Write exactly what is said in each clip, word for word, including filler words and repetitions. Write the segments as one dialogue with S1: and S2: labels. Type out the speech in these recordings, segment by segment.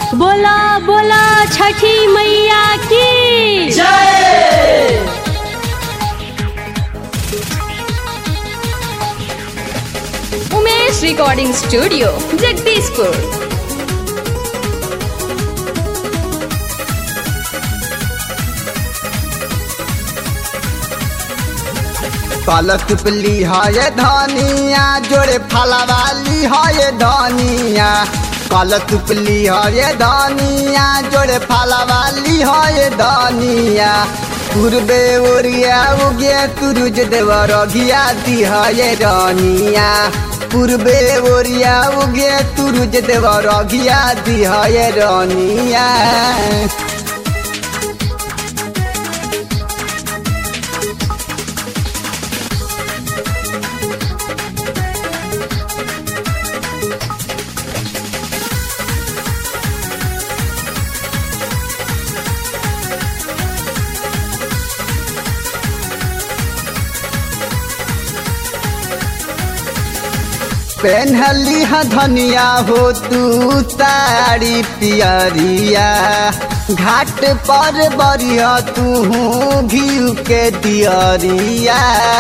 S1: बोला बोला छठी मैया की
S2: जय।
S3: Umesh recording studio Jagdishpur.
S2: कलश पली है धनिया जोड़े फलवाली है धनिया। कलश पली है धनिया जोड़े फलवाली है धनिया। पूर्वे ओरिया उगे तुरुज देवर घिया दी है रानिया। पूर्वे ओरिया उगे तुरुज देवर घिया दी है रानिया। पहनली है धनिया हो तू साड़ी पियरिया। घाट पर बरिया तू घी के दियरिया।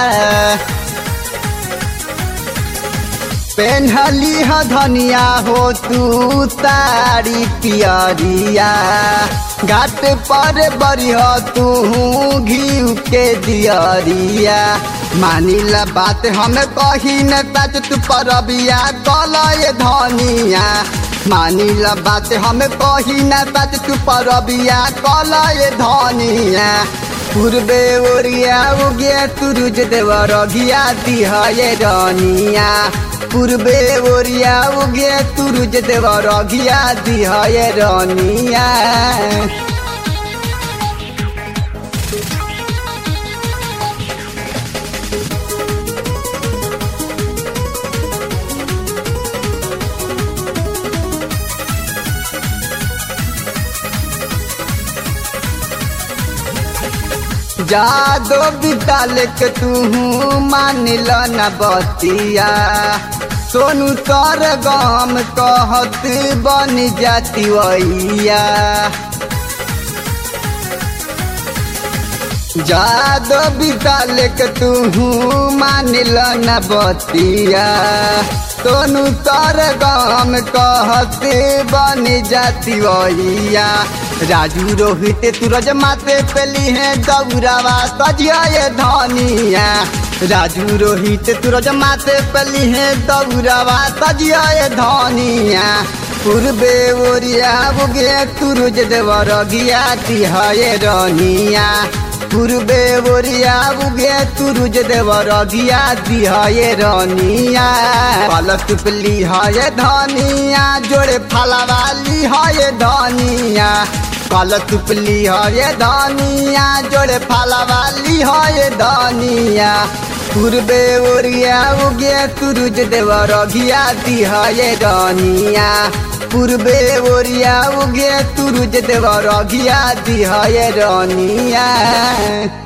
S2: पहनली है धनिया हो तू साड़ी पियरिया। घाट पर बरिया तू घी के दियरिया। मानिला बात हमें कही न सच तू परबिया कल ये धनिया। मानिला बात हमें कही न सच तू परबिया कल ये धनिया। पूर्वे ओरिया उगे तुरुज देवर घिया दी है रानिया। पूर्वे ओरिया उगे तुरुज देवर घिया दी है रानिया। जादो विदाल के तू मान ल न बतिया। सोनू तर गम कहत बन जाती वैया। जादो विदाल के तू मान ल न बतिया। सोनू तर गम कहत बन जाती वैया। राजू रोहित तुरज माते पेली है दौरावा सजिया ये धनिया। राजू रोहित तुरज माते पेली है दौरावा सजिया ये धनिया। पूर्वे ओरिया उगे तुरुज देवर घिया दी है रानिया। पूर्वे ओरिया उगे तुरुज देवर घिया दी है रानिया। कलश पली है धनिया जोड़े फलवाली है धनिया। कलश पली है धनिया जोड़े फलवाली है धनिया। पूर्वे ओरिया उगे तुरुज देवर घिया दी है रानिया। पूर्वे ओरिया उगे तुरुज देवर घिया दी है रानिया।